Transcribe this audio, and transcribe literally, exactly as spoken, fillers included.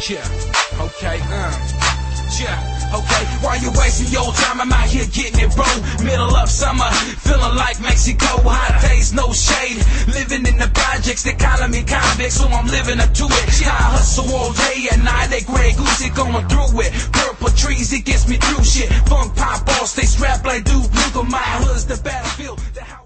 Yeah, okay, uh. Yeah, okay, why you wasting your time? I'm out here getting it, bro. Middle of summer, feeling like Mexico. Hot days, no shade. Living in the projects, they calling me convict, so I'm living up to it. I hustle all day and night, they Grey Goose, it going through it. Purple trees, it gets me through shit. Funk pop ball, stay strapped like Duke Nukem. My hood's the battlefield. The